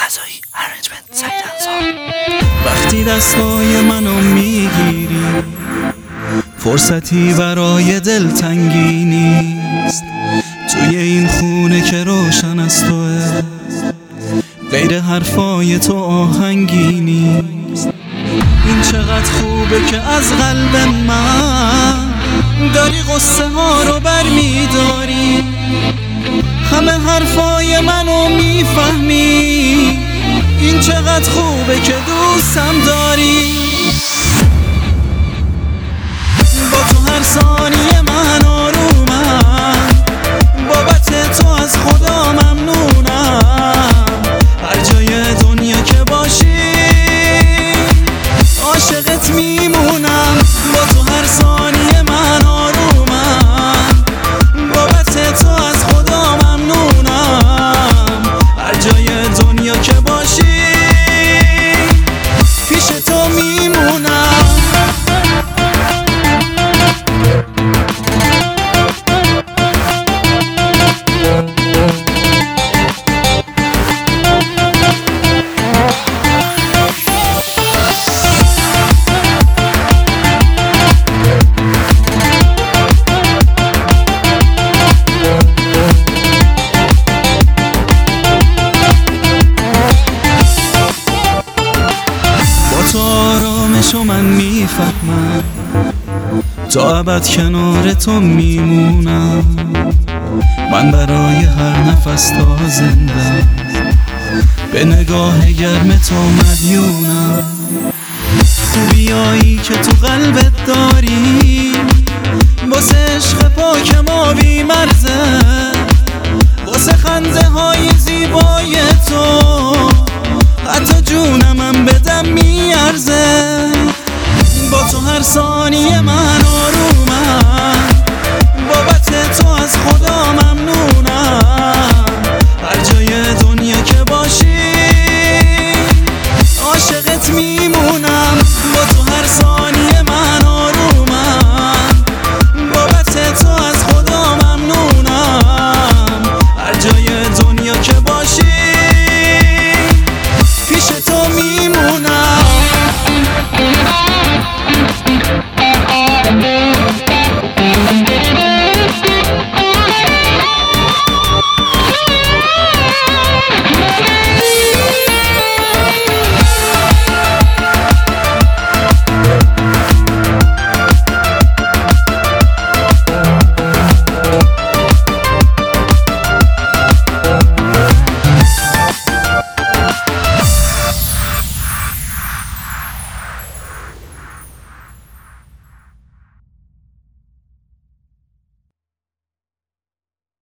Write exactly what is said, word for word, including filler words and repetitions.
رضایی، ارنجمنت سعید انصار. وقتی دستای منو میگیری فرصتی برای دلتنگی نیست. توی این خونه که روشن از توه، غیر حرفای تو آهنگی نیست. این چقدر خوبه که از قلب من داری قصه ها رو برمیداری، همه حرفای منو میفهمی. این چقدر خوبه که دوستم داری. با تو هر ثانیه من آرومم، بابت تو از خدا ممنونم. هر جای دنیا که باشی عاشقت میمونم. با تو هر ثانیه من آرومم، بابت تو از خدا ممنونم. هر جای دنیا که باشی پیش تو میمونم. تو آرامشو من میفهمم، تا ابد کنار تو میمونم. من برای هر نفس تا زنده به نگاه گرم تو مدیونم. خوبیایی که تو قلبت داری واسه عشق پاک ما بی مرزه، واسه خنده های زیبا